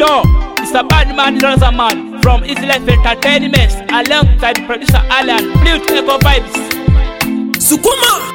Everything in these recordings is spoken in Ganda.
Yo, it's a bad man, Razaman from Easy Life Entertainment alongside producer Alan, Flute Echo Vibes. Sukuma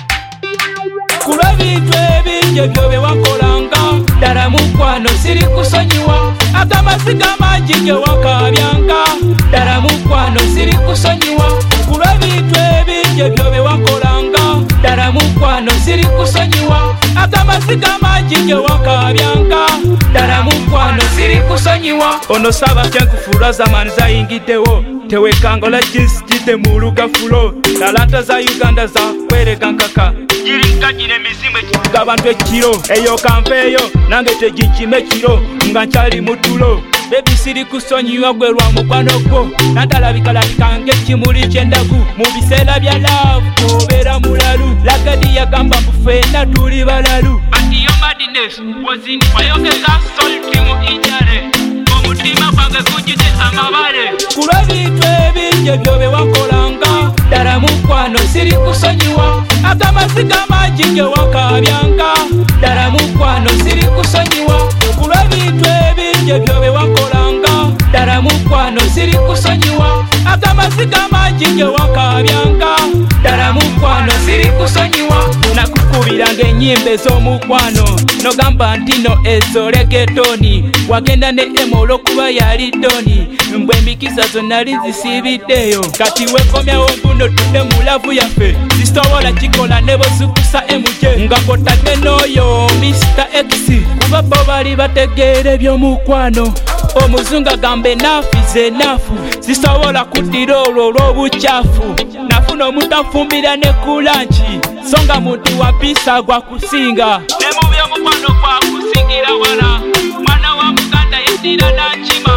Kula bintu ebingi byobe wakolanga ddala mukwano siri kusonyiwa akamasiga mangi ge wakabyanga ddala mukwano siri kusonyiwa kula bintu ebingi byobe wakolanga ddala mukwano siri kusonyiwa akamasiga mangi ge wakabyanga ddala mukwano siri kusonyiwa ono saba kyenkufuula zamani zayingiddewo tewekangola jinsi jidde mu lugafulo talanta za Uganda za kwereka nkaka jirinka jine mizimu ekikuga abantu ekiro eyo kanveeyo nange teginkime ekiro nga nkyali mutulo bebi siri kusonyiwa gwe lwa mukwano gwo nantalabika ng'ekimuli ky'endagu mu biseera bya laavu obeera mulalu lagadi yagamba mufeena tuli balalu batiyo madness wazini wayongeza solti mu injale omutima gwange gujjudde amabale kulwa bintu ebingi byobe wakolanga ddala mukwano siri kusonyiwa akamasiga mangi ge wakabyanga ddala mukwano siri kusonyiwa kulwa bintu ebingi byobe wakolanga ddala mukwano siri kusonyiwa akamasiga mangi ge wakabyanga ddala mukwano siri kusonyiwa nakukubiranga ennyimba ez'omukwano nogamba ntino ezo legetoni wagenda ne emo olw'okuba yali doni mbwe emikisa zonna lizisibiddeyo kati wekomyawo mbuno tudde mu lavu yaffe zisobola kikola ne bozikusa MJ nga kotadde n'oyo Mr. X kuba bo bali bategeera eby'omukwano omuzungu agamba enaafu ze enaafu zisobola kuddira olwo olw'obukyafu nafuna omuntu afumbira ne kulanki so nga muntu wa mpisa gwa kusinga ne mu by'omukwano gwa kusingira wala mwana wa muganda yeddira nankima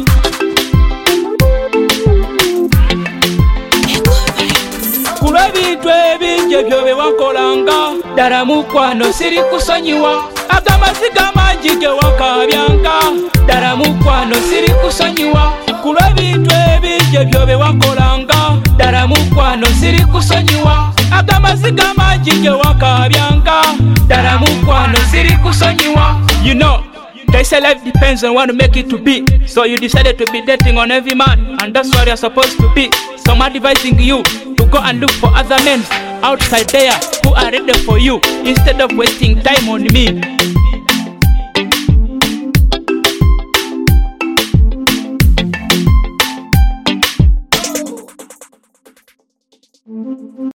kulwa bintu ebingi byobe wakolanga ddala mukwano siri kusonyiwa akamasiga mangi ge wakabyanga ddala mukwano siri kusonyiwa kulwa bintu ebingi byobe wakolanga ddala mukwano siri kusonyiwa akamasiga mangi ge wakabyanga ddala mukwano siri kusonyiwa. You know, they say life depends on what to make it to be. So you decided to be dating on every man, and that's what you're supposed to be. So I'm advising you to go and look for other men outside there who are ready for you instead of wasting time on me.